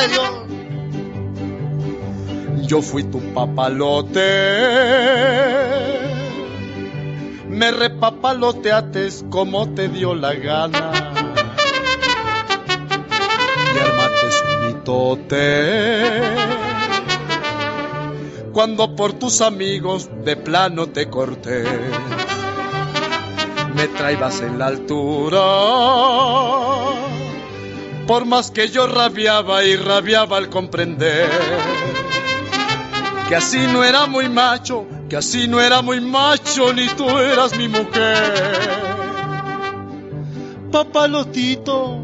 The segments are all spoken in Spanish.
de Dios. Yo fui tu papalote, me repapaloteates como te dio la gana y armates un mitote cuando por tus amigos de plano te corté. Me traibas en la altura, por más que yo rabiaba y rabiaba al comprender que así no era muy macho, que así no era muy macho, ni tú eras mi mujer. Papalotito,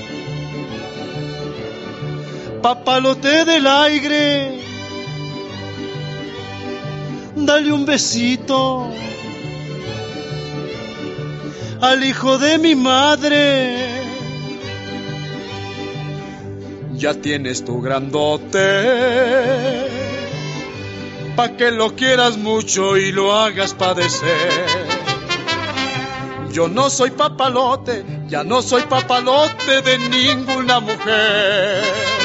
papalote del aire, dale un besito al hijo de mi madre. Ya tienes tu grandote, pa' que lo quieras mucho y lo hagas padecer. Yo no soy papalote, ya no soy papalote de ninguna mujer.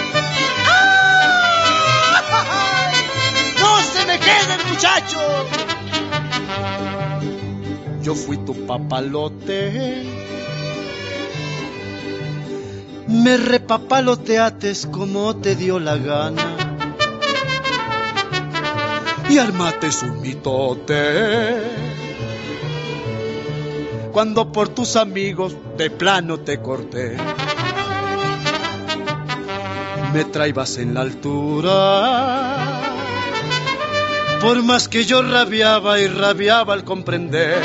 ¡Ay! ¡No se me queden, muchachos! Yo fui tu papalote, me repapaloteates como te dio la gana y armates un mitote cuando por tus amigos de plano te corté. Me traibas en la altura, por más que yo rabiaba y rabiaba al comprender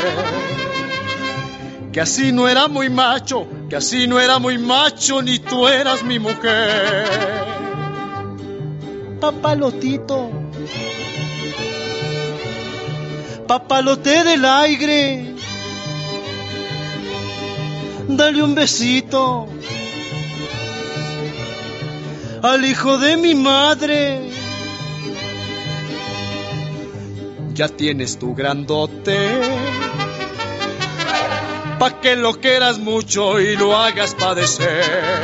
que así no era muy macho, que así no era muy macho, ni tú eras mi mujer. Papalotito, papalote del aire, dale un besito al hijo de mi madre. Ya tienes tu grandote, pa' que lo quieras mucho y lo hagas padecer.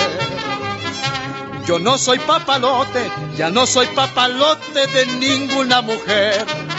Yo no soy papalote, ya no soy papalote de ninguna mujer.